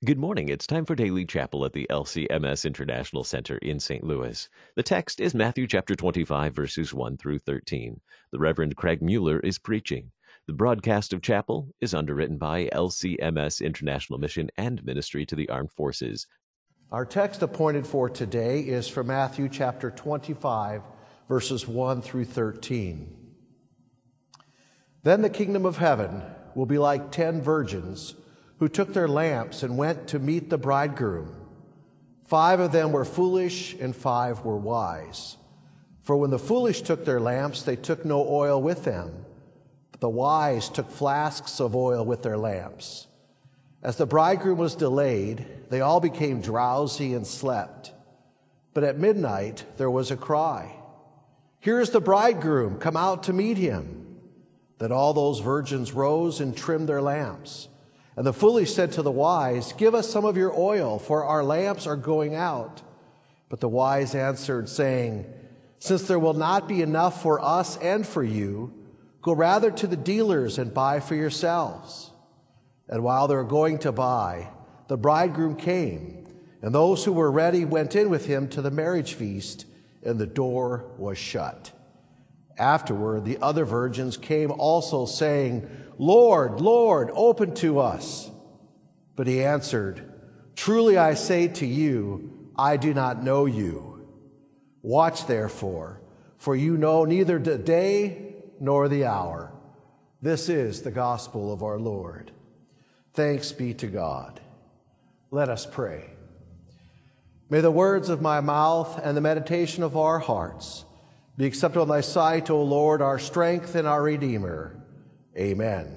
Good morning. It's time for Daily Chapel at the LCMS International Center in St. Louis. The text is Matthew chapter 25, verses 1 through 13. The Reverend Craig Mueller is preaching. The broadcast of chapel is underwritten by LCMS International Mission and Ministry to the Armed Forces. Our text appointed for today is from Matthew chapter 25, verses 1 through 13. Then the kingdom of heaven will be like 10 virgins who took their lamps and went to meet the bridegroom. 5 of them were foolish and 5 were wise. For when the foolish took their lamps, they took no oil with them, but the wise took flasks of oil with their lamps. As the bridegroom was delayed, they all became drowsy and slept. But at midnight there was a cry, "Here is the bridegroom, come out to meet him." Then all those virgins rose and trimmed their lamps. And the foolish said to the wise, "Give us some of your oil, for our lamps are going out." But the wise answered, saying, "Since there will not be enough for us and for you, go rather to the dealers and buy for yourselves." And while they were going to buy, the bridegroom came, and those who were ready went in with him to the marriage feast, and the door was shut. Afterward, the other virgins came also, saying, "Lord, Lord, open to us." But he answered, "Truly I say to you, I do not know you. Watch therefore, for you know neither the day nor the hour." This is the gospel of our Lord. Thanks be to God. Let us pray. May the words of my mouth and the meditation of our hearts be acceptable in thy sight, O Lord, our strength and our Redeemer. Amen.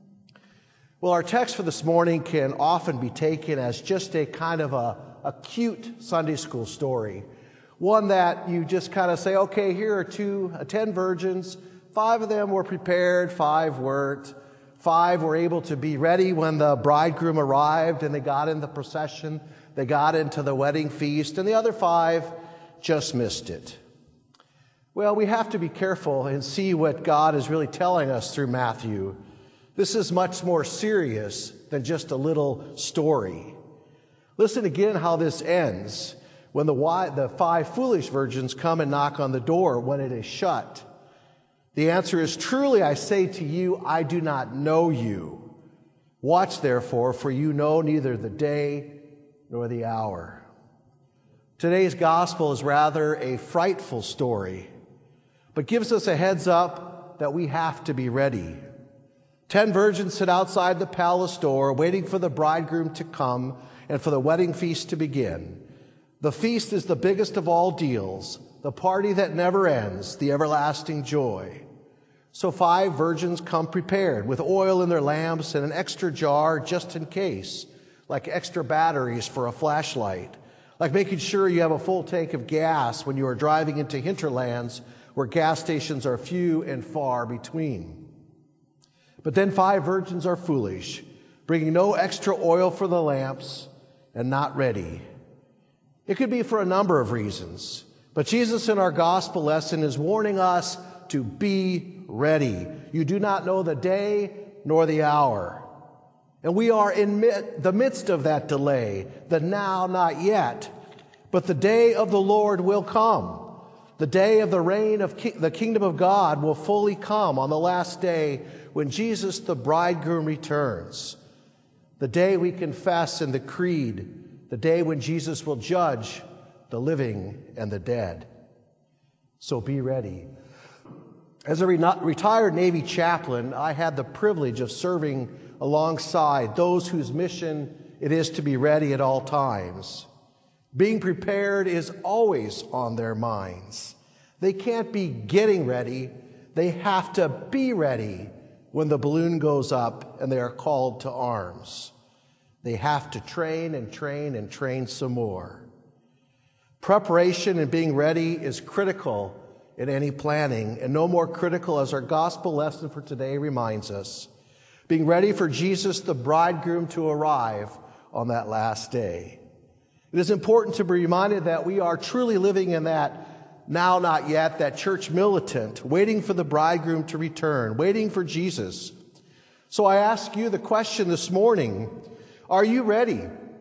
Well, our text for this morning can often be taken as just a kind of a cute Sunday school story. One that you just kind of say, okay, here are 10 virgins. 5 of them were prepared, 5 weren't. 5 were able to be ready when the bridegroom arrived and they got in the procession. They got into the wedding feast, and the other 5 just missed it. Well, we have to be careful and see what God is really telling us through Matthew. This is much more serious than just a little story. Listen again how this ends when the 5 foolish virgins come and knock on the door when it is shut. The answer is, "Truly I say to you, I do not know you. Watch therefore, for you know neither the day nor the hour." Today's gospel is rather a frightful story, but gives us a heads up that we have to be ready. 10 virgins sit outside the palace door waiting for the bridegroom to come and for the wedding feast to begin. The feast is the biggest of all deals, the party that never ends, the everlasting joy. So 5 virgins come prepared with oil in their lamps and an extra jar just in case, like extra batteries for a flashlight, like making sure you have a full tank of gas when you are driving into hinterlands where gas stations are few and far between. But then 5 virgins are foolish, bringing no extra oil for the lamps and not ready. It could be for a number of reasons, but Jesus in our gospel lesson is warning us to be ready. You do not know the day nor the hour. And we are in the midst of that delay, the now, not yet. But the day of the Lord will come. The day of the reign of the kingdom of God will fully come on the last day when Jesus the bridegroom returns. The day we confess in the creed, the day when Jesus will judge the living and the dead. So be ready. As a retired Navy chaplain, I had the privilege of serving alongside those whose mission it is to be ready at all times. Being prepared is always on their minds. They can't be getting ready. They have to be ready when the balloon goes up and they are called to arms. They have to train and train and train some more. Preparation and being ready is critical in any planning, and no more critical, as our gospel lesson for today reminds us, being ready for Jesus, the bridegroom, to arrive on that last day. It is important to be reminded that we are truly living in that now, not yet, that church militant, waiting for the bridegroom to return, waiting for Jesus. So I ask you the question this morning, are you ready?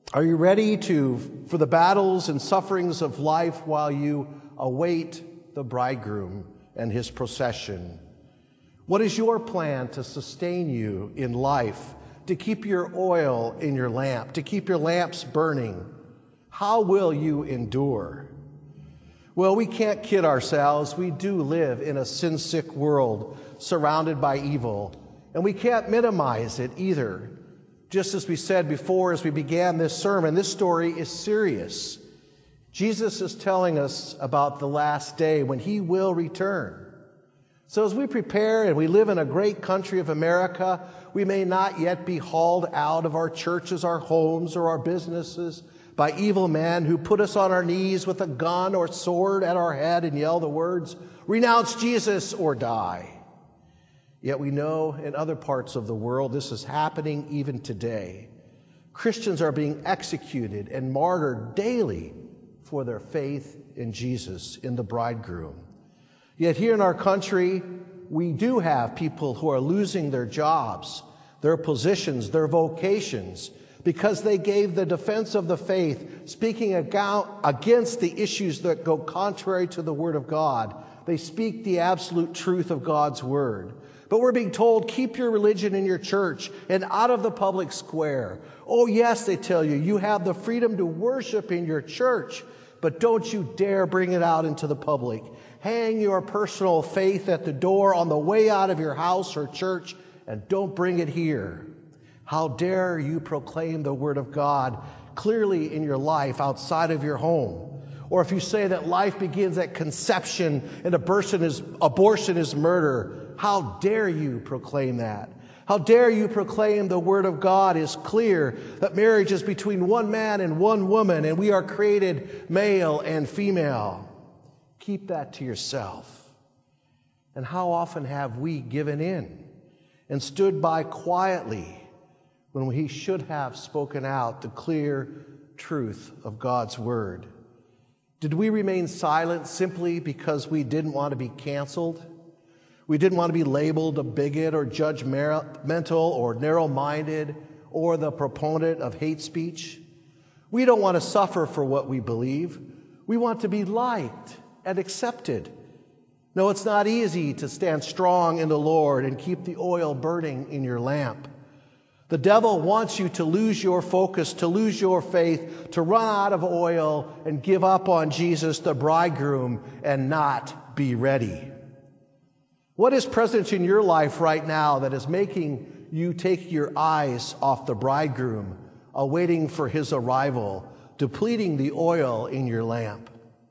Are you ready for the battles and sufferings of life while you await the bridegroom and his procession? What is your plan to sustain you in life, to keep your oil in your lamp, to keep your lamps burning? How will you endure? Well, we can't kid ourselves. We do live in a sin-sick world surrounded by evil, and we can't minimize it either. Just as we said before as we began this sermon, this story is serious. Jesus is telling us about the last day when he will return. So as we prepare and we live in a great country of America, we may not yet be hauled out of our churches, our homes, or our businesses by evil men who put us on our knees with a gun or sword at our head and yell the words, "Renounce Jesus or die." Yet we know in other parts of the world this is happening even today. Christians are being executed and martyred daily for their faith in Jesus, in the bridegroom. Yet here in our country, we do have people who are losing their jobs, their positions, their vocations, because they gave the defense of the faith, speaking against the issues that go contrary to the Word of God. They speak the absolute truth of God's Word. But we're being told, keep your religion in your church and out of the public square. Oh, yes, they tell you, you have the freedom to worship in your church, but don't you dare bring it out into the public. Hang your personal faith at the door on the way out of your house or church, and don't bring it here. How dare you proclaim the Word of God clearly in your life outside of your home? Or if you say that life begins at conception and abortion is murder, how dare you proclaim that? How dare you proclaim the Word of God is clear, that marriage is between one man and one woman, and we are created male and female. Keep that to yourself. And how often have we given in and stood by quietly when we should have spoken out the clear truth of God's Word? Did we remain silent simply because we didn't want to be canceled? We didn't want to be labeled a bigot or judgmental or narrow-minded or the proponent of hate speech? We don't want to suffer for what we believe. We want to be liked and accepted. No, it's not easy to stand strong in the Lord and keep the oil burning in your lamp. The devil wants you to lose your focus, to lose your faith, to run out of oil and give up on Jesus, the bridegroom, and not be ready. What is present in your life right now that is making you take your eyes off the bridegroom, awaiting for his arrival, depleting the oil in your lamp?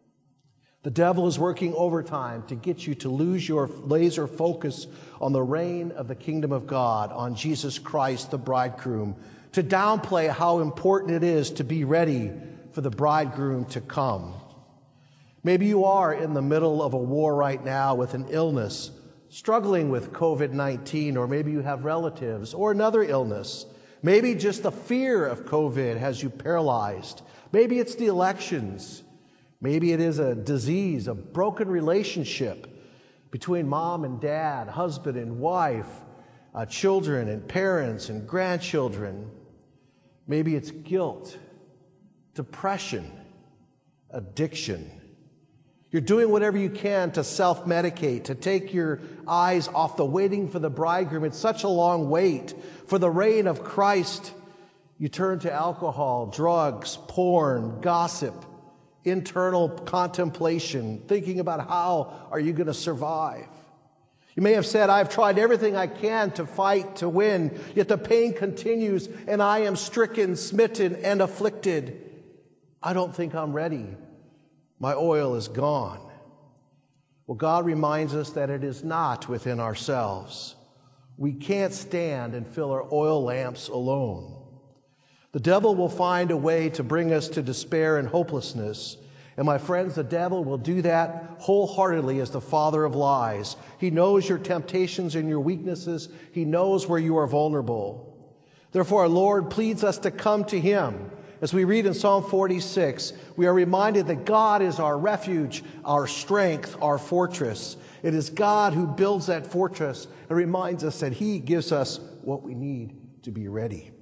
The devil is working overtime to get you to lose your laser focus on the reign of the kingdom of God, on Jesus Christ, the bridegroom, to downplay how important it is to be ready for the bridegroom to come. Maybe you are in the middle of a war right now with an illness, struggling with COVID-19, or maybe you have relatives or another illness. Maybe just the fear of COVID has you paralyzed. Maybe it's the elections. Maybe it is a disease, a broken relationship between mom and dad, husband and wife, children and parents and grandchildren. Maybe it's guilt, depression, addiction. You're doing whatever you can to self-medicate, to take your eyes off the waiting for the bridegroom. It's such a long wait for the reign of Christ. You turn to alcohol, drugs, porn, gossip, internal contemplation, thinking about how are you going to survive. You may have said, I've tried everything I can to fight, to win, yet the pain continues, and I am stricken, smitten, and afflicted. I don't think I'm ready. My oil is gone. Well, God reminds us that it is not within ourselves. We can't stand and fill our oil lamps alone. The devil will find a way to bring us to despair and hopelessness. And my friends, the devil will do that wholeheartedly as the father of lies. He knows your temptations and your weaknesses. He knows where you are vulnerable. Therefore, our Lord pleads us to come to him. As we read in Psalm 46, we are reminded that God is our refuge, our strength, our fortress. It is God who builds that fortress and reminds us that he gives us what we need to be ready.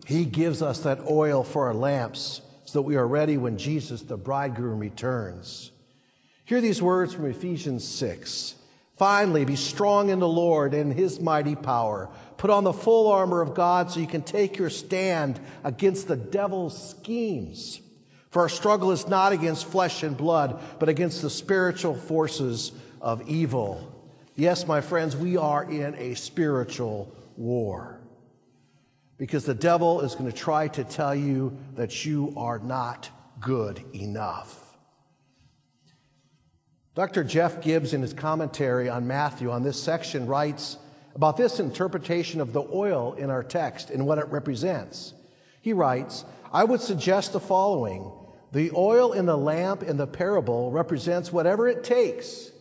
He gives us that oil for our lamps so that we are ready when Jesus, the bridegroom, returns. Hear these words from Ephesians 6. Finally, be strong in the Lord and his mighty power. Put on the full armor of God so you can take your stand against the devil's schemes. For our struggle is not against flesh and blood, but against the spiritual forces of evil. Yes, my friends, we are in a spiritual war. Because the devil is going to try to tell you that you are not good enough. Dr. Jeff Gibbs, in his commentary on Matthew on this section, writes about this interpretation of the oil in our text and what it represents. He writes, I would suggest the following. The oil in the lamp in the parable represents whatever it takes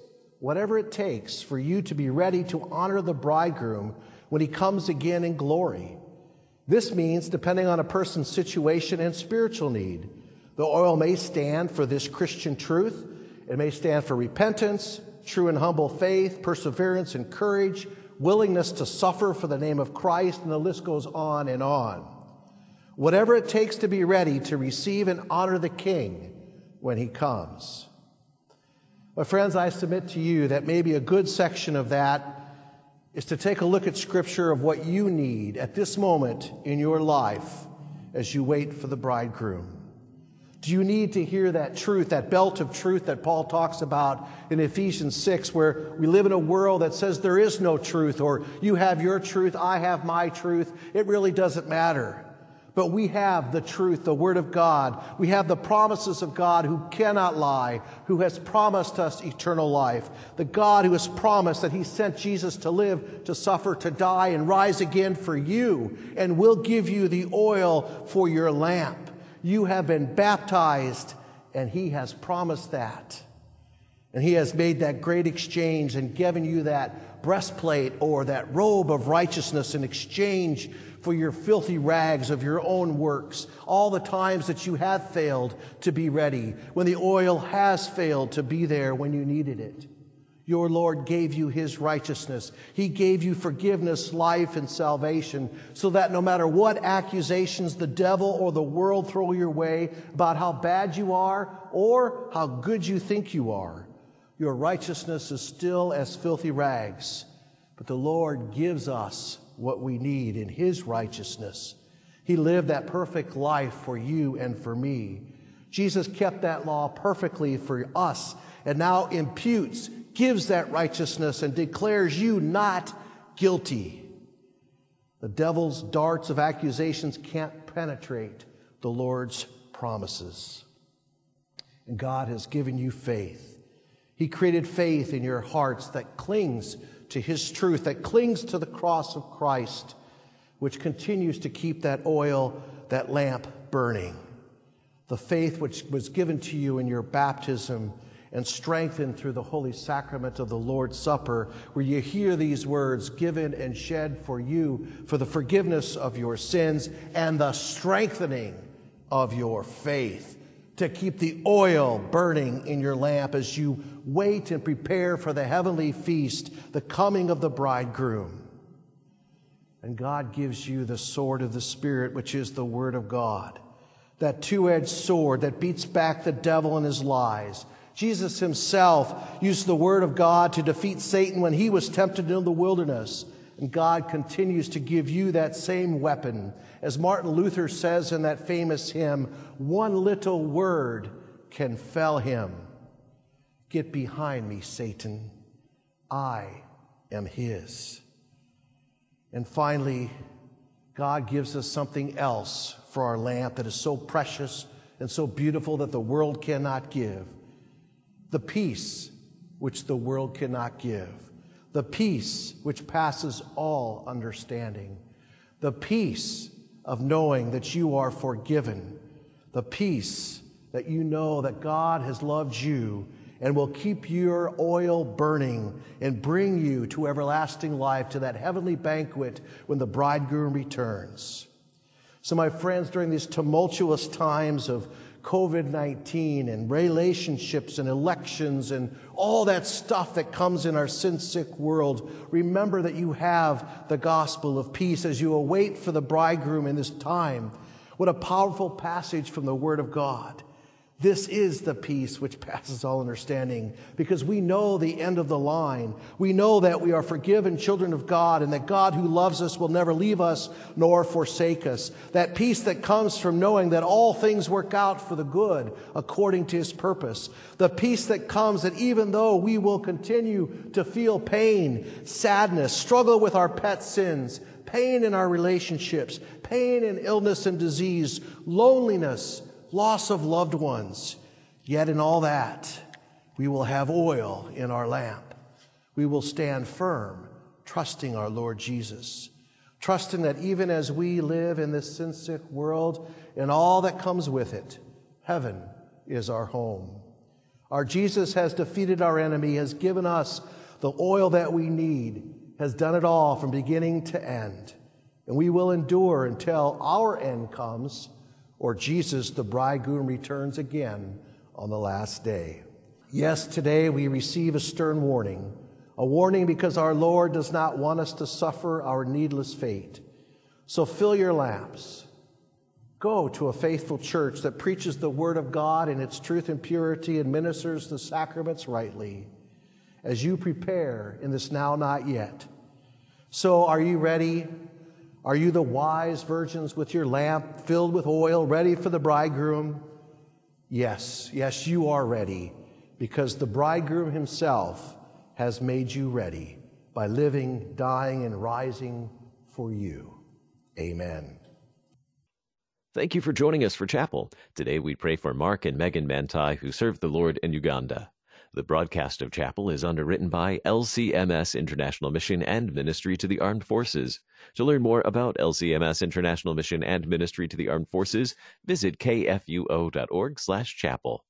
for you to be ready to honor the bridegroom when he comes again in glory. This means, depending on a person's situation and spiritual need, the oil may stand for this Christian truth. It may stand for repentance, true and humble faith, perseverance and courage, willingness to suffer for the name of Christ, and the list goes on and on. Whatever it takes to be ready to receive and honor the King when he comes. My friends, I submit to you that maybe a good section of that is to take a look at Scripture of what you need at this moment in your life as you wait for the bridegroom. Do you need to hear that truth, that belt of truth that Paul talks about in Ephesians 6, where we live in a world that says there is no truth, or you have your truth, I have my truth. It really doesn't matter. But we have the truth, the Word of God. We have the promises of God who cannot lie, who has promised us eternal life. The God who has promised that he sent Jesus to live, to suffer, to die, and rise again for you, and will give you the oil for your lamp. You have been baptized, and he has promised that. And he has made that great exchange and given you that breastplate or that robe of righteousness in exchange for your filthy rags of your own works, all the times that you have failed to be ready, when the oil has failed to be there when you needed it. Your Lord gave you his righteousness. He gave you forgiveness, life, and salvation, so that no matter what accusations the devil or the world throw your way about how bad you are or how good you think you are, your righteousness is still as filthy rags. But the Lord gives us what we need in his righteousness. He lived that perfect life for you and for me. Jesus kept that law perfectly for us and now imputes, gives that righteousness, and declares you not guilty. The devil's darts of accusations can't penetrate the Lord's promises. And God has given you faith. He created faith in your hearts that clings to his truth, that clings to the cross of Christ, which continues to keep that oil, that lamp burning. The faith which was given to you in your baptism and strengthened through the holy sacrament of the Lord's Supper, where you hear these words, given and shed for you for the forgiveness of your sins and the strengthening of your faith, to keep the oil burning in your lamp as you wait and prepare for the heavenly feast, the coming of the bridegroom. And God gives you the sword of the Spirit, which is the Word of God, that two-edged sword that beats back the devil and his lies. Jesus himself used the Word of God to defeat Satan when he was tempted in the wilderness. And God continues to give you that same weapon. As Martin Luther says in that famous hymn, one little word can fell him. Get behind me, Satan. I am his. And finally, God gives us something else for our lamp that is so precious and so beautiful that the world cannot give. The peace which the world cannot give. The peace which passes all understanding. The peace of knowing that you are forgiven. The peace that you know that God has loved you and will keep your oil burning and bring you to everlasting life, to that heavenly banquet when the bridegroom returns. So, my friends, during these tumultuous times of COVID-19 and relationships and elections and all that stuff that comes in our sin-sick world, remember that you have the gospel of peace as you await for the bridegroom in this time. What a powerful passage from the Word of God. This is the peace which passes all understanding, because we know the end of the line. We know that we are forgiven children of God, and that God who loves us will never leave us nor forsake us. That peace that comes from knowing that all things work out for the good according to His purpose. The peace that comes that even though we will continue to feel pain, sadness, struggle with our pet sins, pain in our relationships, pain in illness and disease, loneliness, loss of loved ones, yet in all that, we will have oil in our lamp. We will stand firm, trusting our Lord Jesus, trusting that even as we live in this sin-sick world and all that comes with it, heaven is our home. Our Jesus has defeated our enemy, has given us the oil that we need, has done it all from beginning to end. And we will endure until our end comes, or Jesus, the bridegroom, returns again on the last day. Yes, today we receive a stern warning, a warning because our Lord does not want us to suffer our needless fate. So fill your lamps. Go to a faithful church that preaches the Word of God in its truth and purity and ministers the sacraments rightly as you prepare in this now not yet. So are you ready? Are you the wise virgins with your lamp filled with oil, ready for the bridegroom? Yes, you are ready, because the bridegroom himself has made you ready by living, dying, and rising for you. Amen. Thank you for joining us for chapel. Today we pray for Mark and Megan Mantai, who serve the Lord in Uganda. The broadcast of chapel is underwritten by LCMS International Mission and Ministry to the Armed Forces. To learn more about LCMS International Mission and Ministry to the Armed Forces, visit kfuo.org/chapel.